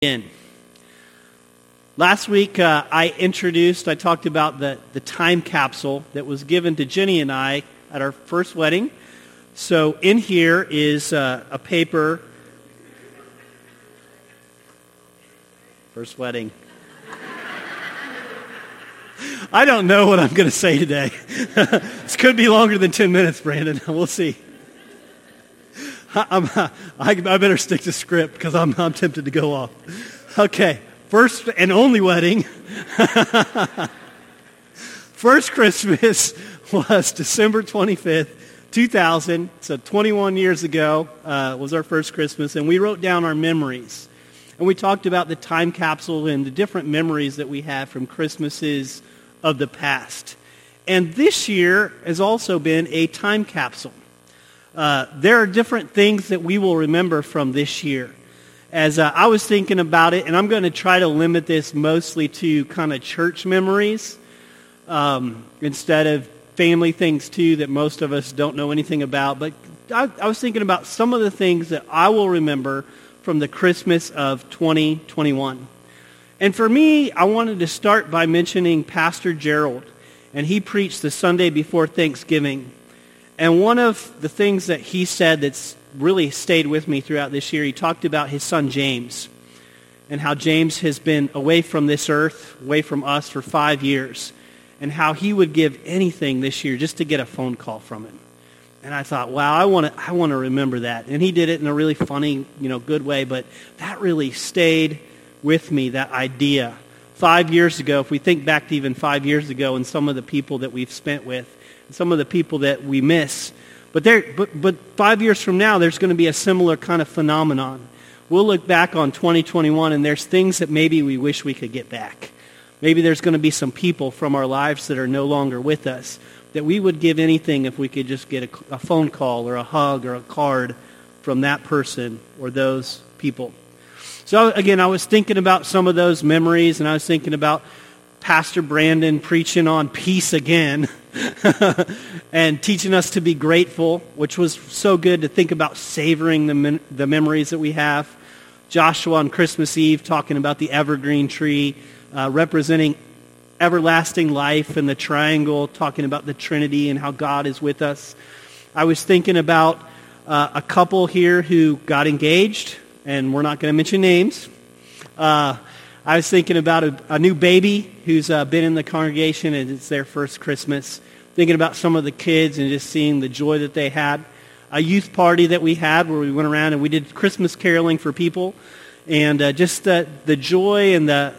In. Last week, I talked about the time capsule that was given to Jenny and I at our first wedding. So in here is a paper. First wedding. I don't know what I'm going to say today. This could be longer than 10 minutes, Brandon. We'll see. I better stick to script because I'm tempted to go off. Okay, first and only wedding. First Christmas was December 25th, 2000. So 21 years ago was our first Christmas, and we wrote down our memories. And we talked about the time capsule and the different memories that we have from Christmases of the past. And this year has also been a time capsule. There are different things that we will remember from this year. As I was thinking about it, and I'm going to try to limit this mostly to kind of church memories instead of family things too that most of us don't know anything about. But I was thinking about some of the things that I will remember from the Christmas of 2021. And for me, I wanted to start by mentioning Pastor Gerald. And he preached the Sunday before Thanksgiving. And one of the things that he said that's really stayed with me throughout this year, he talked about his son James and how James has been away from this earth, away from us for 5 years, and how he would give anything this year just to get a phone call from him. And I thought, wow, I want to remember that. And he did it in a really funny, good way, but that really stayed with me, that idea. 5 years ago, if we think back to even 5 years ago and some of the people that we've spent with, some of the people that we miss. But 5 years from now, there's going to be a similar kind of phenomenon. We'll look back on 2021, and there's things that maybe we wish we could get back. Maybe there's going to be some people from our lives that are no longer with us that we would give anything if we could just get a phone call or a hug or a card from that person or those people. So again, I was thinking about some of those memories, and I was thinking about Pastor Brandon preaching on peace again and teaching us to be grateful, which was so good to think about savoring the memories that we have. Joshua on Christmas Eve talking about the evergreen tree, representing everlasting life, and the triangle, talking about the Trinity and how God is with us. I was thinking about a couple here who got engaged, and we're not going to mention names. I was thinking about a new baby who's been in the congregation, and it's their first Christmas. Thinking about some of the kids and just seeing the joy that they had. A youth party that we had where we went around and we did Christmas caroling for people. And just the joy and the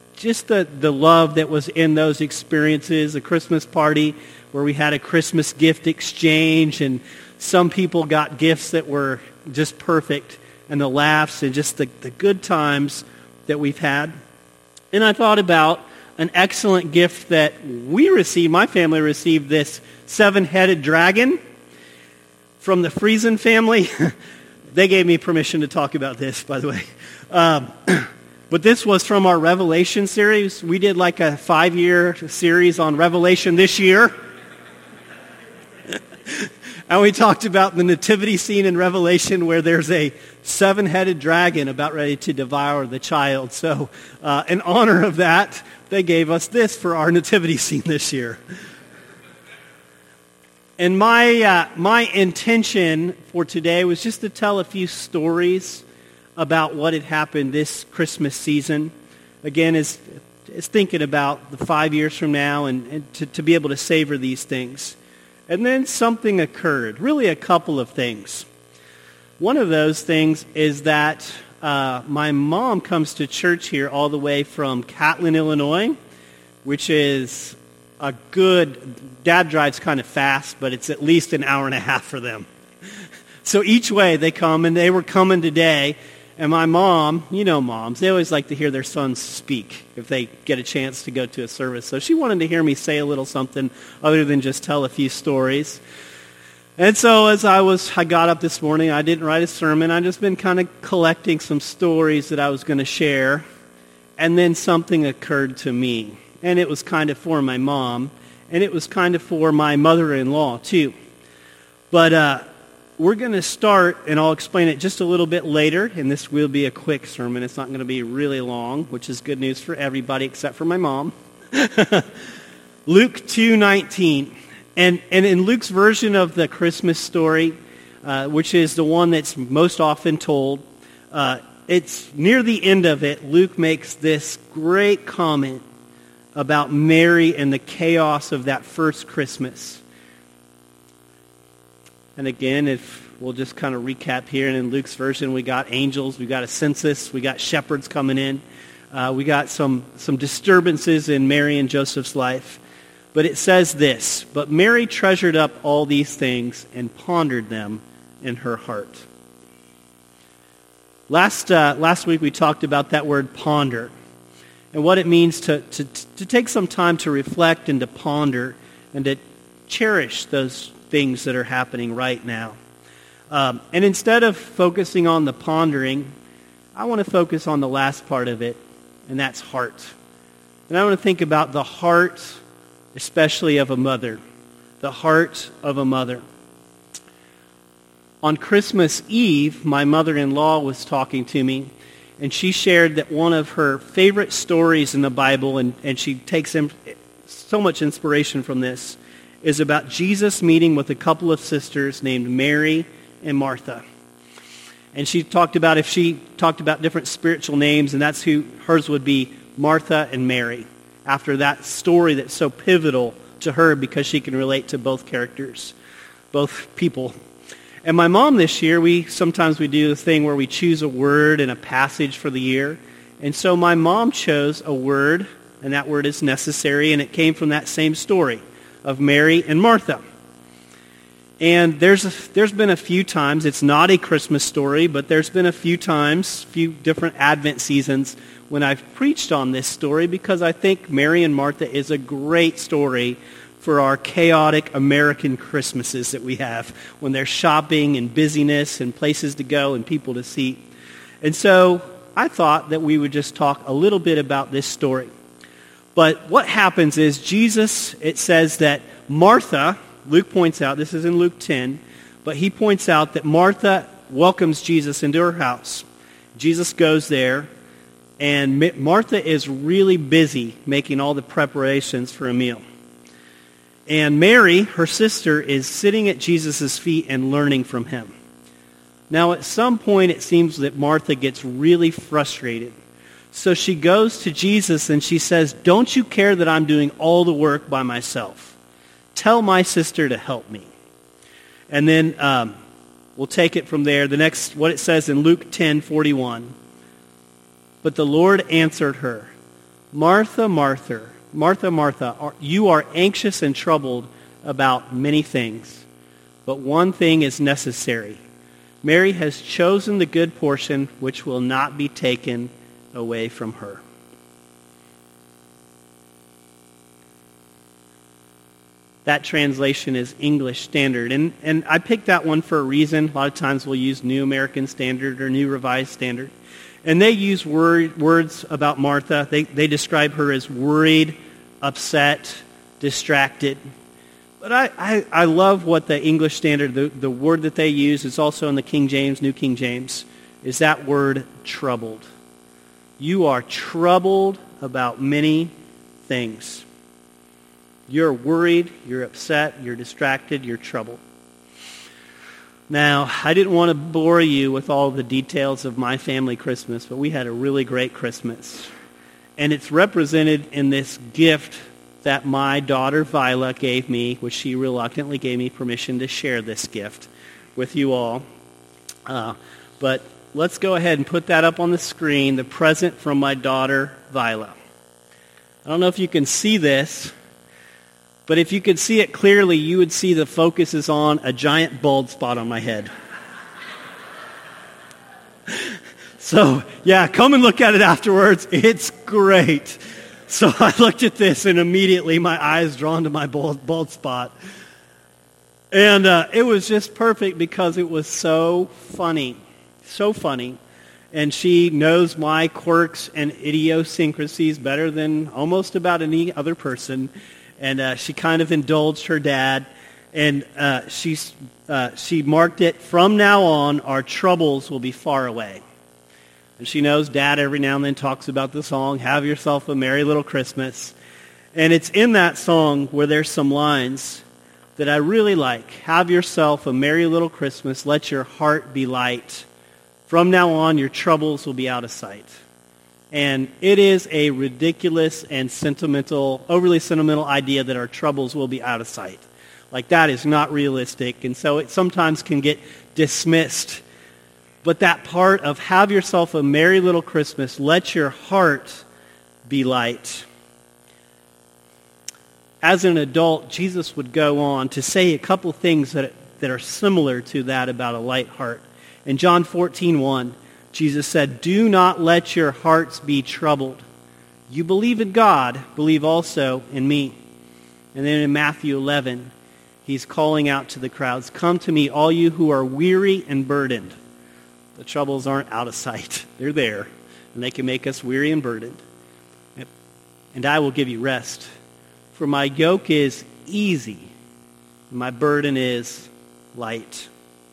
love that was in those experiences. A Christmas party where we had a Christmas gift exchange, and some people got gifts that were just perfect. And the laughs and just the good times that we've had. And I thought about an excellent gift that we received. My family received this 7-headed dragon from the Friesen family. They gave me permission to talk about this, by the way. But this was from our Revelation series. We did like a 5-year series on Revelation this year. And we talked about the nativity scene in Revelation where there's a 7-headed dragon about ready to devour the child. So in honor of that, they gave us this for our nativity scene this year. And my intention for today was just to tell a few stories about what had happened this Christmas season. Again, is thinking about the 5 years from now and to be able to savor these things. And then something occurred, really a couple of things. One of those things is that my mom comes to church here all the way from Catlin, Illinois, which is a good, Dad drives kind of fast, but it's at least an hour and a half for them. So each way they come, and they were coming today. And my mom, moms, they always like to hear their sons speak if they get a chance to go to a service. So she wanted to hear me say a little something other than just tell a few stories. And so as I got up this morning, I didn't write a sermon. I've just been kind of collecting some stories that I was going to share. And then something occurred to me. And it was kind of for my mom. And it was kind of for my mother-in-law, too. But we're going to start, and I'll explain it just a little bit later, and this will be a quick sermon. It's not going to be really long, which is good news for everybody except for my mom. Luke 2:19. And in Luke's version of the Christmas story, which is the one that's most often told, it's near the end of it, Luke makes this great comment about Mary and the chaos of that first Christmas. And again, if we'll just kind of recap here, and in Luke's version, we got angels, we got a census, we got shepherds coming in, we got some disturbances in Mary and Joseph's life. But it says this, "But Mary treasured up all these things and pondered them in her heart." Last week we talked about that word ponder and what it means to take some time to reflect and to ponder and to cherish those things that are happening right now. And instead of focusing on the pondering, I want to focus on the last part of it, and that's heart. And I want to think about the heart, especially of a mother. The heart of a mother. On Christmas Eve, my mother-in-law was talking to me, and she shared that one of her favorite stories in the Bible, and she takes so much inspiration from this, is about Jesus meeting with a couple of sisters named Mary and Martha. And she talked about different spiritual names, and that's who hers would be, Martha and Mary, after that story that's so pivotal to her because she can relate to both characters, both people. And my mom this year, sometimes we do the thing where we choose a word and a passage for the year. And so my mom chose a word, and that word is necessary, and it came from that same story of Mary and Martha. And there's been a few times, it's not a Christmas story, but there's been a few times, few different Advent seasons when I've preached on this story because I think Mary and Martha is a great story for our chaotic American Christmases that we have when there's shopping and busyness and places to go and people to see. And so I thought that we would just talk a little bit about this story. But what happens is Jesus, it says that Martha, Luke points out, this is in Luke 10, but he points out that Martha welcomes Jesus into her house. Jesus goes there, and Martha is really busy making all the preparations for a meal. And Mary, her sister, is sitting at Jesus' feet and learning from him. Now, at some point, it seems that Martha gets really frustrated. So she goes to Jesus and she says, "Don't you care that I'm doing all the work by myself? Tell my sister to help me." And then we'll take it from there. The next, what it says in Luke 10:41. "But the Lord answered her, 'Martha, Martha, Martha, Martha, you are anxious and troubled about many things, but one thing is necessary. Mary has chosen the good portion which will not be taken away from her.'" That translation is English Standard. And I picked that one for a reason. A lot of times we'll use New American Standard or New Revised Standard. And they use words about Martha. They describe her as worried, upset, distracted. But I love what the English Standard, the word that they use, is also in the King James, New King James, is that word troubled. You are troubled about many things. You're worried, you're upset, you're distracted, you're troubled. Now, I didn't want to bore you with all the details of my family Christmas, but we had a really great Christmas. And it's represented in this gift that my daughter Viola gave me, which she reluctantly gave me permission to share this gift with you all. But let's go ahead and put that up on the screen, the present from my daughter Viola. I don't know if you can see this, but if you could see it clearly, you would see the focus is on a giant bald spot on my head. So, yeah, come and look at it afterwards. It's great. So I looked at this, and immediately my eyes drawn to my bald spot. And it was just perfect because it was so funny. So funny. And she knows my quirks and idiosyncrasies better than almost about any other person. And she kind of indulged her dad. And she marked it, "From now on, our troubles will be far away." And she knows Dad every now and then talks about the song, "Have Yourself a Merry Little Christmas." And it's in that song where there's some lines that I really like. "Have yourself a merry little Christmas. Let your heart be light. From now on, your troubles will be out of sight." And it is a ridiculous and overly sentimental idea that our troubles will be out of sight. Like, that is not realistic, and so it sometimes can get dismissed. But that part of "have yourself a merry little Christmas, let your heart be light." As an adult, Jesus would go on to say a couple things that are similar to that about a light heart. In John 14:1, Jesus said, "Do not let your hearts be troubled. You believe in God, believe also in me." And then in Matthew 11, he's calling out to the crowds, "Come to me, all you who are weary and burdened." The troubles aren't out of sight. They're there, and they can make us weary and burdened. "And I will give you rest. For my yoke is easy, and my burden is light."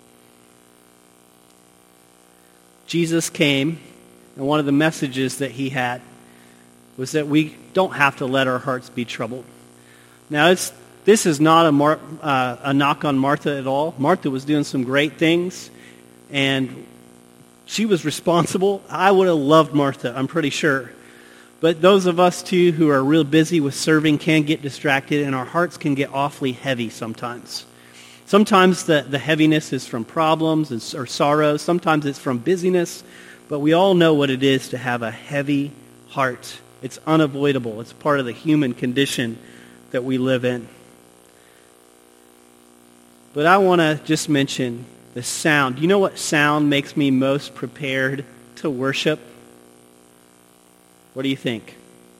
Jesus came, and one of the messages that he had was that we don't have to let our hearts be troubled. Now, this is not a knock on Martha at all. Martha was doing some great things, and she was responsible. I would have loved Martha, I'm pretty sure. But those of us, too, who are real busy with serving can get distracted, and our hearts can get awfully heavy sometimes. Sometimes the heaviness is from problems or sorrows. Sometimes it's from busyness. But we all know what it is to have a heavy heart. It's unavoidable. It's part of the human condition that we live in. But I want to just mention the sound. You know what sound makes me most prepared to worship? What do you think?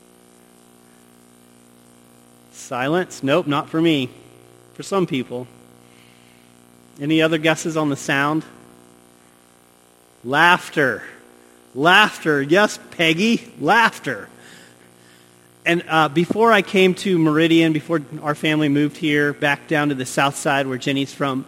Silence? Nope, not for me. For some people. Any other guesses on the sound? Laughter. Laughter. Yes, Peggy. Laughter. And before I came to Meridian, before our family moved here, back down to the south side where Jenny's from,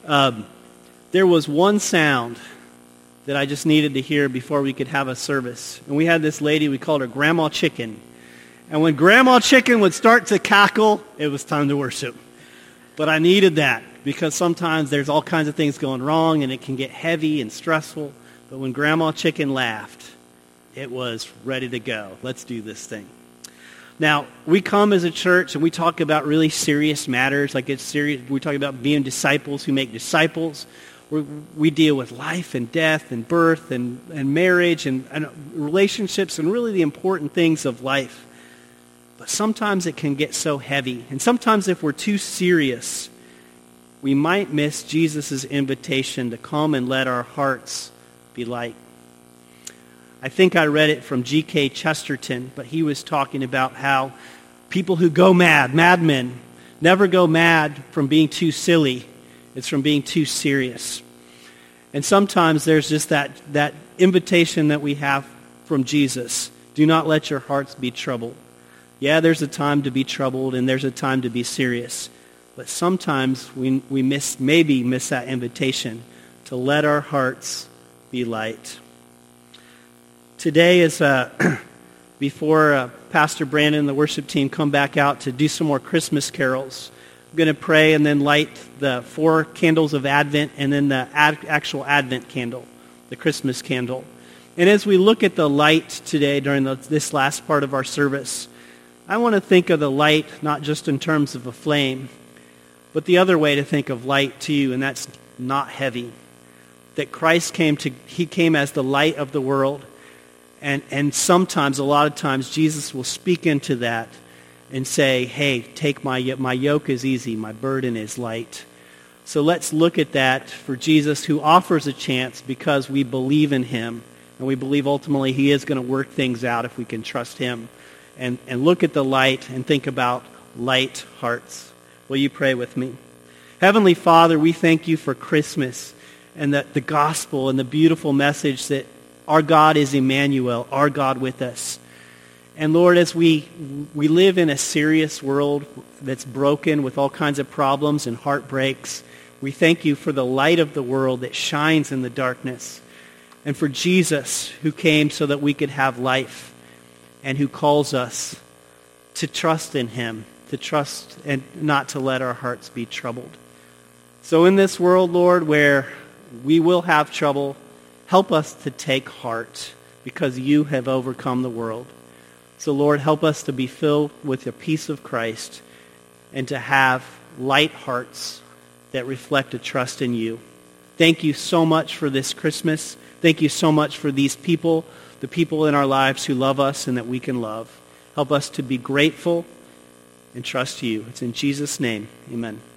there was one sound that I just needed to hear before we could have a service. And we had this lady, we called her Grandma Chicken. And when Grandma Chicken would start to cackle, it was time to worship. But I needed that because sometimes there's all kinds of things going wrong and it can get heavy and stressful. But when Grandma Chicken laughed, it was ready to go. Let's do this thing. Now, we come as a church and we talk about really serious matters. Like it's serious. We talk about being disciples who make disciples. We deal with life and death and birth and marriage and relationships and really the important things of life. But sometimes it can get so heavy. And sometimes if we're too serious, we might miss Jesus' invitation to come and let our hearts be light. I think I read it from G.K. Chesterton, but he was talking about how people who go mad, madmen, never go mad from being too silly. It's from being too serious. And sometimes there's just that invitation that we have from Jesus. Do not let your hearts be troubled. Yeah, there's a time to be troubled and there's a time to be serious. But sometimes we maybe miss that invitation to let our hearts be light. Today is before Pastor Brandon and the worship team come back out to do some more Christmas carols. I'm going to pray and then light the 4 candles of Advent and then the actual Advent candle, the Christmas candle. And as we look at the light today during this last part of our service, I want to think of the light not just in terms of a flame, but the other way to think of light too, and that's not heavy. That Christ came as the light of the world. And sometimes, a lot of times, Jesus will speak into that and say, hey, take my yoke is easy, my burden is light. So let's look at that for Jesus, who offers a chance because we believe in him. And we believe ultimately he is going to work things out if we can trust him. And look at the light and think about light hearts. Will you pray with me? Heavenly Father, we thank you for Christmas and the gospel and the beautiful message that our God is Emmanuel, our God with us. And Lord, as we live in a serious world that's broken with all kinds of problems and heartbreaks, we thank you for the light of the world that shines in the darkness, and for Jesus who came so that we could have life, and who calls us to trust in him, to trust and not to let our hearts be troubled. So in this world, Lord, where we will have trouble, help us to take heart because you have overcome the world. So Lord, help us to be filled with the peace of Christ and to have light hearts that reflect a trust in you. Thank you so much for this Christmas. Thank you so much for these people, the people in our lives who love us and that we can love. Help us to be grateful and trust you. It's in Jesus' name. Amen.